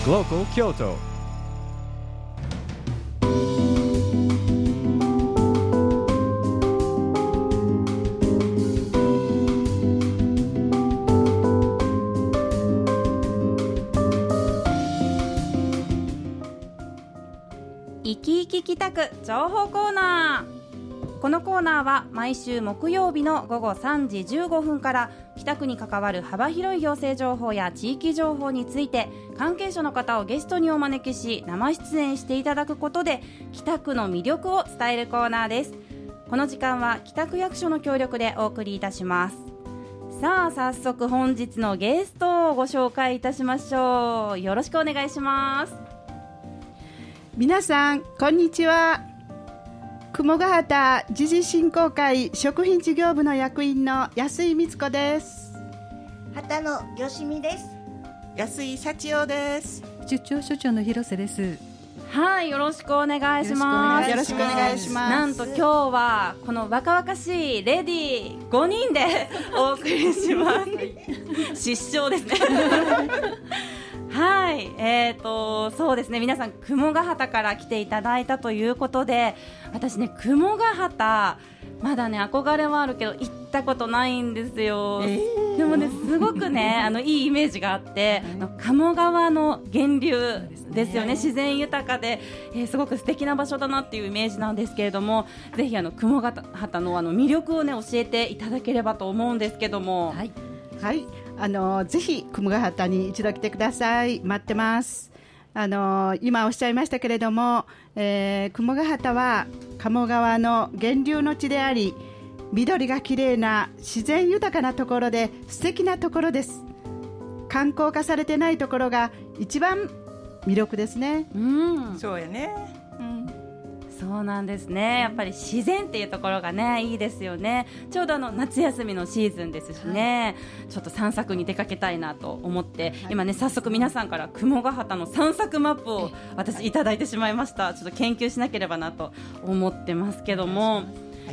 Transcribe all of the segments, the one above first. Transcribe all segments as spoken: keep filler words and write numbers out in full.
Glocal Kyoto. 生き生き北区情報コーナー。このコーナーは毎週木曜日の午後さんじじゅうごふんから北区に関わる幅広い行政情報や地域情報について関係者の方をゲストにお招きし生出演していただくことで北区の魅力を伝えるコーナーです。この時間は北区役所の協力でお送りいたします。さあ早速本日のゲストをご紹介いたしましょう。よろしくお願いします。 皆さんこんにちは。雲ヶ畑時事振興会食品事業部の役員の安井光子です。 畑野よしみです。 安井幸男です。 出張所長の広瀬です。 はい、よろしくお願いします。 よろしくお願いします。 なんと今日はこの若々しいレディーごにんでお送りします失笑ですねはい、えーとそうですね、皆さん雲ヶ畑から来ていただいたということで、私ね雲ヶ畑まだね憧れはあるけど行ったことないんですよ、えー、でもねすごくねあのいいイメージがあって鴨川の源流ですよね、自然豊かで、えー、すごく素敵な場所だなっていうイメージなんですけれども、ぜひあの雲ヶ畑のあの魅力をね教えていただければと思うんですけども。 はい、はい、あのぜひ雲ヶ畑に一度来てください。待ってます。あの今おっしゃいましたけれども、えー、雲ヶ畑は鴨川の源流の地であり、緑がきれいな自然豊かなところで素敵なところです。観光化されてないところが一番魅力ですね。 うん、 そうやね、うん、 そうなんですね。やっぱり自然っていうところがねいいですよね。ちょうどあの夏休みのシーズンですしね、はい、ちょっと散策に出かけたいなと思って、はい、今ね早速皆さんから雲ヶ畑の散策マップを私いただいてしまいました。ちょっと研究しなければなと思ってますけども、はい、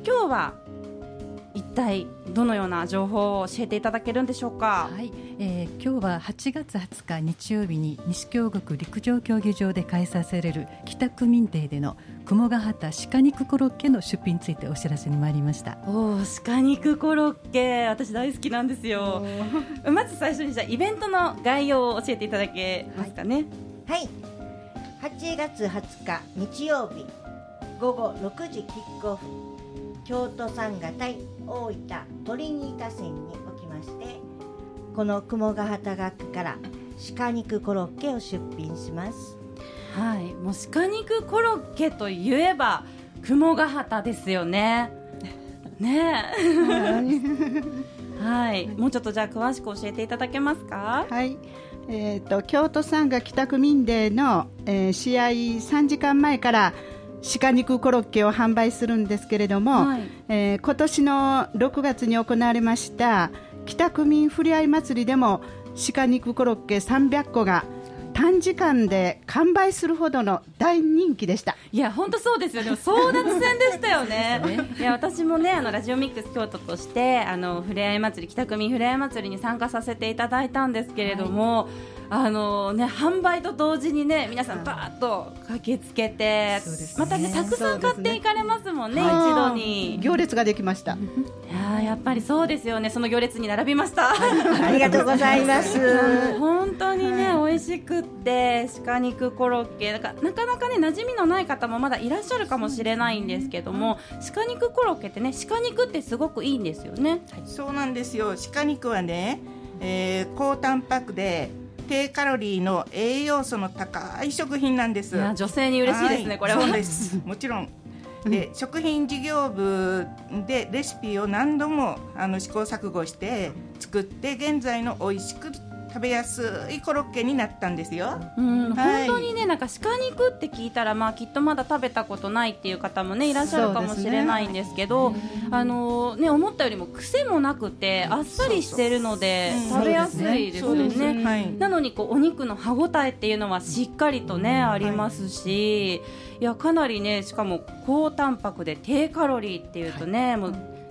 今日は一体どのような情報を教えていただけるんでしょうか。 はい、えー、今日ははちがつはつか日曜日に西京極陸上競技場で開催される北区民デーでの雲ヶ畑鹿肉コロッケの出品についてお知らせに参りました。 おー、鹿肉コロッケ私大好きなんですよ。まず最初にじゃあイベントの概要を教えていただけますかね。 はい、はい、はちがつはつか日曜日ごごろくじキックオフ、京都サンガ対大分トリニータ戦におきまして、この雲ヶ畑学区から鹿肉コロッケを出品します。 はい、もう鹿肉コロッケといえば雲ヶ畑ですよね。ねえはい、もうちょっとじゃあ詳しく教えていただけますか。 はい、えー、と京都サンガ北区民デーの、えー、試合さんじかんまえから鹿肉コロッケを販売するんですけれども、はい、えー、今年のろくがつに行われました北区民ふれあい祭りでも鹿肉コロッケさんびゃっこが短時間で完売するほどの大人気でした。 いや本当そうですよ。でも争奪戦でしたよねいや私もねあのラジオミックス京都としてあのふれあい祭り北区民ふれあい祭りに参加させていただいたんですけれども、はい、あのね、販売と同時にね皆さんバーッと駆けつけて、ね、またねたくさん買っていかれますもんね、一度に行列ができました。いややっぱりそうですよね。その行列に並びました、 はい、ありがとうございます本当にね、はい、美味しくって鹿肉コロッケなかなかなかね馴染みのない方もまだいらっしゃるかもしれないんですけども、鹿肉コロッケってね鹿肉ってすごくいいんですよね。 はい、そうなんですよ。鹿肉はね、えー、高タンパクで低カロリーの栄養素の高い食品なんです。 いや女性に嬉しいですね、はい、これは。 そうですもちろんで食品事業部でレシピを何度もあの試行錯誤して作って現在の美味しく食べやすいコロッケになったんですよ。 うん、はい、本当にねなんか鹿肉って聞いたら、まあ、きっとまだ食べたことないっていう方もねいらっしゃるかもしれないんですけど、あのね、思ったよりも癖もなくてあっさりしてるので食べやすいですよね。はい、なのにこうお肉の歯ごたえっていうのはしっかりとね、うん、ありますし、いやかなりねしかも高タンパクで低カロリーっていうとね、はい、もう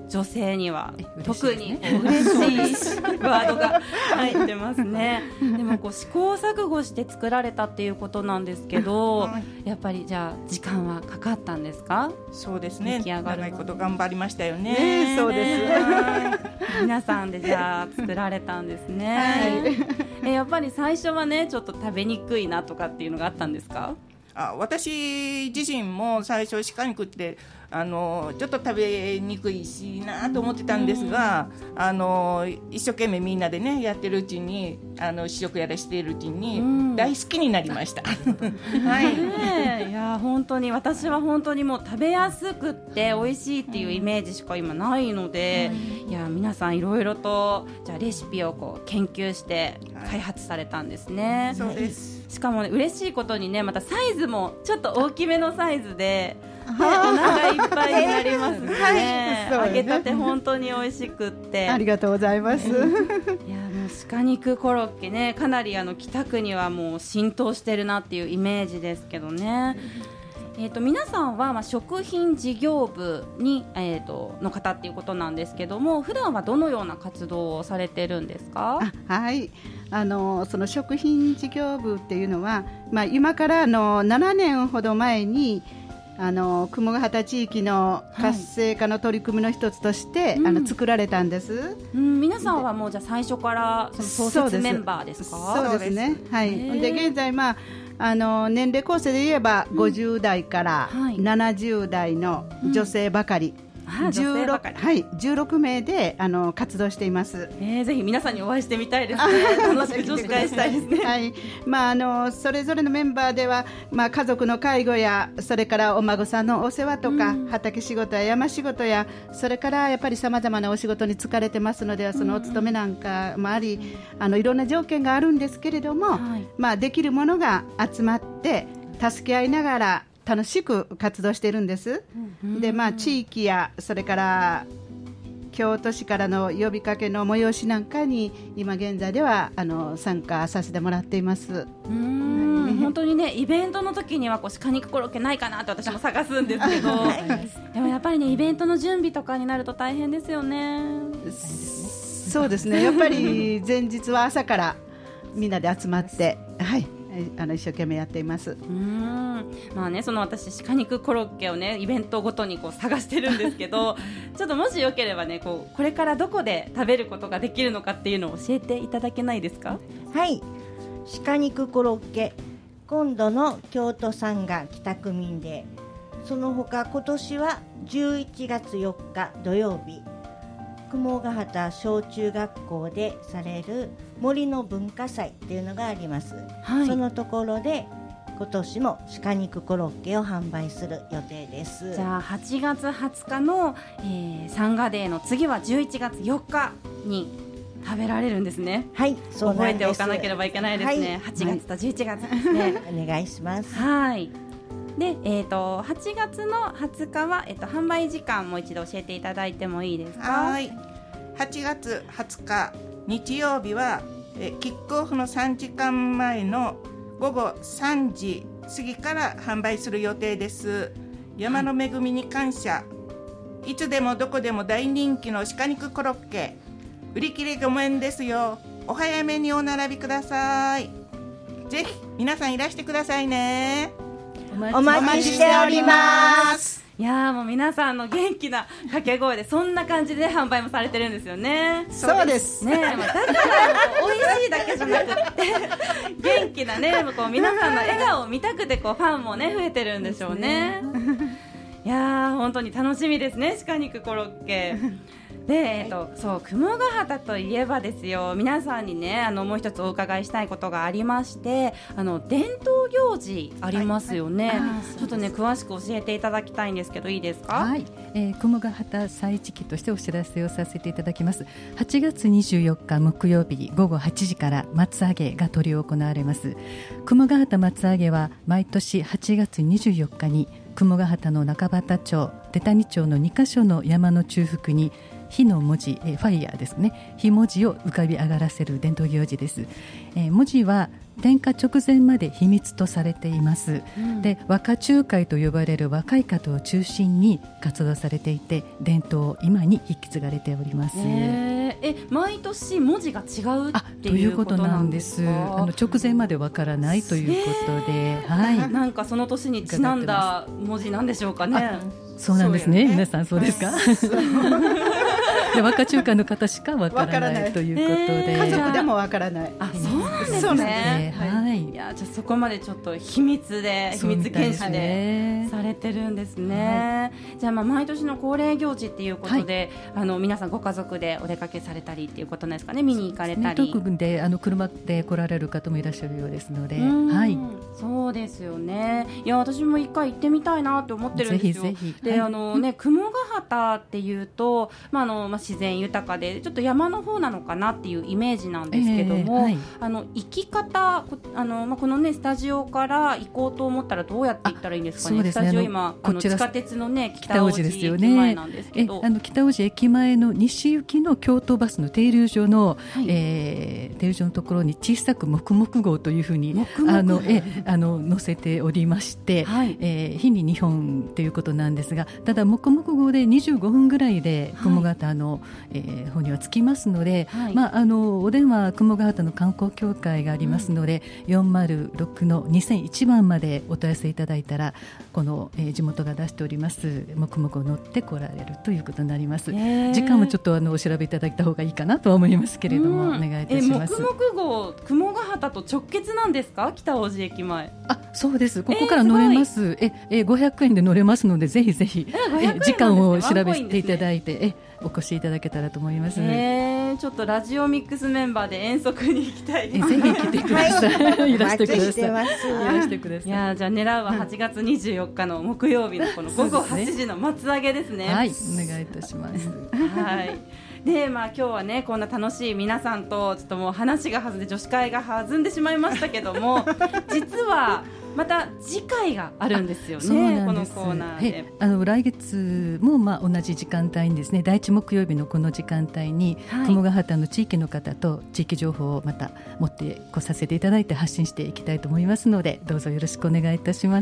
女性には特に嬉しいワードが入ってますね。でもこう試行錯誤して作られたっていうことなんですけど、はい、やっぱりじゃあ時間はかかったんですか？ そうですね、長いこと頑張りましたよね。 ね、そうです皆さんでじゃあ作られたんですね、はい、えやっぱり最初はねちょっと食べにくいなとかっていうのがあったんですか？ あ、私自身も最初鹿肉ってあのちょっと食べにくいしなと思ってたんですが、あの一生懸命みんなでねやってるうちに、あの試食やらしているうちに大好きになりました。はい、 ね、いや本当に私は本当にもう食べやすくって美味しいっていうイメージしか今ないので、いや皆さんいろいろとじゃあレシピをこう研究して開発されたんですね。 そうです。 しかも、ね、嬉しいことにねまたサイズもちょっと大きめのサイズでお腹いっぱいになりますね。はい、揚げたて本当に美味しくってありがとうございます。いやもう鹿肉コロッケねかなりあの北区にはもう浸透してるなっていうイメージですけどね。えー、と皆さんはまあ食品事業部に、えー、との方っていうことなんですけども、普段はどのような活動をされてるんですか？ あ、はい、あのその食品事業部っていうのは、まあ、今からあのななねんほど前にあの雲ヶ畑地域の活性化の取り組みの一つとして、はい、あの作られたんです、 うん、皆さんはもうじゃあ最初からその創設メンバーですか？ そうですね、はい、で現在、まああの年齢構成で言えばごじゅう代からななじゅう代の女性ばかり、うん、じゅうろく、はい、じゅうろく名であの活動しています、 えー、ぜひ皆さんにお会いしてみたいですね。楽しく女子会したいですね。 はい、まあ、あのそれぞれのメンバーでは、まあ、家族の介護やそれからお孫さんのお世話とか、うん、畑仕事や山仕事やそれからやっぱりさまざまなお仕事に疲れてますので、そのお勤めなんかもあり、うん、あのいろんな条件があるんですけれども、はい、まあ、できるものが集まって助け合いながら楽しく活動しているんです、うん、で、まあ、地域やそれから京都市からの呼びかけの催しなんかに今現在ではあの参加させてもらっています。 うーん、はい、本当にねイベントの時にはこう鹿肉コロッケないかなって私も探すんですけどでもやっぱりねイベントの準備とかになると大変ですよね。 そうですね、やっぱり前日は朝からみんなで集まってはいあの一生懸命やっています。うーん、まあね、その私鹿肉コロッケをねイベントごとにこう探してるんですけどちょっともしよければねこうこれからどこで食べることができるのかっていうのを教えていただけないですか？ はい、鹿肉コロッケ今度の京都三賀北区民デー、その他今年はじゅういちがつよっか土曜日雲ヶ畑小中学校でされる森の文化祭っていうのがあります、はい、そのところで今年も鹿肉コロッケを販売する予定です。 じゃあはちがつはつかの、えー、三賀デーの次はじゅういちがつよっかに食べられるんですね。 はい、そうなんです。 覚えておかなければいけないですね、はい、はちがつとじゅういちがつですね、はい、 お願いします。 はい。で、えー、とはちがつのはつかは、えー、と販売時間も一度教えていただいてもいいですか？ はい、はちがつはつか日曜日はえキックオフのさんじかんまえのごごさんじ過ぎから販売する予定です。山の恵みに感謝、はい、いつでもどこでも大人気の鹿肉コロッケ売り切れごめんですよ。お早めにお並びください。ぜひ皆さんいらしてくださいね。 お待ちしております。 いやーもう皆さんの元気な掛け声でそんな感じで販売もされてるんですよね。 そうですね。まあ、だから美味しいだけじゃなくって元気なねこう皆さんの笑顔を見たくてこうファンもね増えてるんでしょうね。いやー本当に楽しみですね、鹿肉コロッケで、えーと、そう雲ヶ畑といえばですよ、皆さんにねあのもう一つお伺いしたいことがありまして、あの伝統行事ありますよね、はいはい、ちょっとね詳しく教えていただきたいんですけどいいですか？ はい、えー、雲ヶ畑祭時期としてお知らせをさせていただきます。はちがつにじゅうよっか木曜日ごごはちじから松上げが執り行われます。雲ヶ畑松上げは毎年はちがつにじゅうよっかに雲ヶ畑の中畑町、出谷町のにかしょの山の中腹に火の文字、えー、ファイヤーですね、火文字を浮かび上がらせる伝統行事です。えー、文字は点火直前まで秘密とされています、うん、で和歌中会と呼ばれる若い方を中心に活動されていて、伝統を今に引き継がれております。 えー、え毎年文字が違うっていうことなんですか？ あの直前までわからないということで、はい、 なんかその年にちなんだ文字なんでしょうかね。 そうなんですね、皆さんそうですか？で和歌中会の方しかわからないということで、 えー、家族でもわからない。 あ、そうなんですね。 そうなんですね、 はい、いやじゃあそこまでちょっと秘密で秘密検視でされてるんですね、はい、じゃあまあ毎年の恒例行事っていうことで、はい、あの皆さんご家族でお出かけされたりっていうことなんですかね。見に行かれたり、 特にであの車で来られる方もいらっしゃるようですので、 はい、 そうですよね。いや私も一回行ってみたいなって思ってるんですよ。ぜひぜひ。で、はい、あのね雲ヶ畑っていうと、まああのまあ、自然豊かでちょっと山の方なのかなっていうイメージなんですけども、えーはい、あの行き方あの、まあ、このねスタジオから行こうと思ったらどうやって行ったらいいんですかね。 そうですね、 スタジオ今あの地下鉄のね北大路ですよね。 駅前なんですけど、 えあの北大路駅前の西行きの京都バスの停留所の、はい、えー、停留所のところに小さく黙々号というふうにあのえあの載せておりまして、はい、えー、日ににほんということなんですが、ただ黙々号でにじゅうごふんぐらいで雲ヶ畑の、はい、えー、方には着きますので、はい、まあ、あのお電話雲ヶ畑の観光協会がありますので、うん、よんまるろくのにせんいちばんまでお問い合わせいただいたらこの、えー、地元が出しております黙々を乗って来られるということになります。時間もちょっとあのお調べいただいた方がいいかなとは思いますけれども、うん、お願いいたします。 え黙々号雲ヶ畑と直結なんですか？北大路駅前。 あ、そうです。ここから乗れます。えー、えー、ごひゃくえんで乗れますので、ぜひぜひ、えー、時間を調べていただいて、えお越しいただけたらと思います、 えー、ちょっとラジオミックスメンバーで遠足に行きたいです。 ぜひ来てください、はい、いらしてください。 してます。 いらしてください。 いやじゃあ狙うははちがつにじゅうよっかの木曜日のこの午後はちじの松上げですね。 はい、お願いいたします。 はいでまあ、今日はねこんな楽しい皆さんとちょっともう話が弾んで女子会が弾んでしまいましたけども実はまた次回があるんですよね。このコーナーであの来月もまあ同じ時間帯にですね、第一木曜日のこの時間帯に、はい、雲ヶ畑の地域の方と地域情報をまた持ってこさせていただいて発信していきたいと思いますので、どうぞよろしくお願いいたします。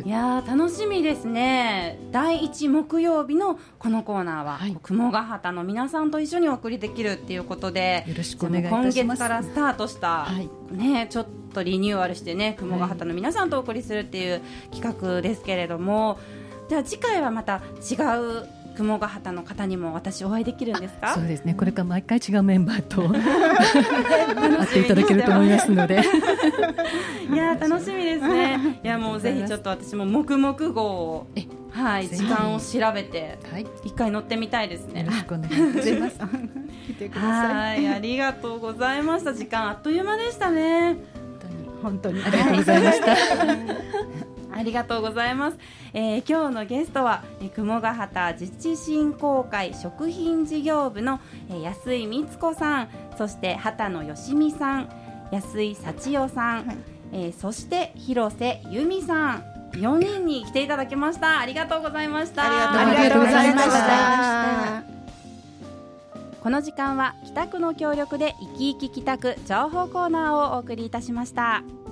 いや楽しみですね。第一木曜日のこのコーナーは、はい、雲ヶ畑の皆さんと一緒にお送りできるっていうことで、 よろしくお願いいたします。 今月からスタートした、はい、ね、ちょっとリニューアルしてね雲ヶ畑の皆さんとお送りするっていう企画ですけれども、じゃあ次回はまた違う雲ヶ畑の方にも私お会いできるんですか？ そうですね、これから毎回違うメンバーと会っていただけると思いますのでいや楽しみですね。いやもうぜひちょっと私も黙々号をはい、時間を調べて一回乗ってみたいですね。 よろしくお願いします来てください。 はい、ありがとうございました。時間あっという間でしたね。 本当にありがとうございましたありがとうございます、えー、今日のゲストは雲ヶ畑自治振興会食品事業部の、えー、安井光子さん、そして畑野よしみさん、安井幸代さん、はい、えー、そして広瀬由美さん、よにんに来ていただきました。ありがとうございました。 ありがとうございました。 この時間は北区の協力で生き生き北区情報コーナーをお送りいたしました。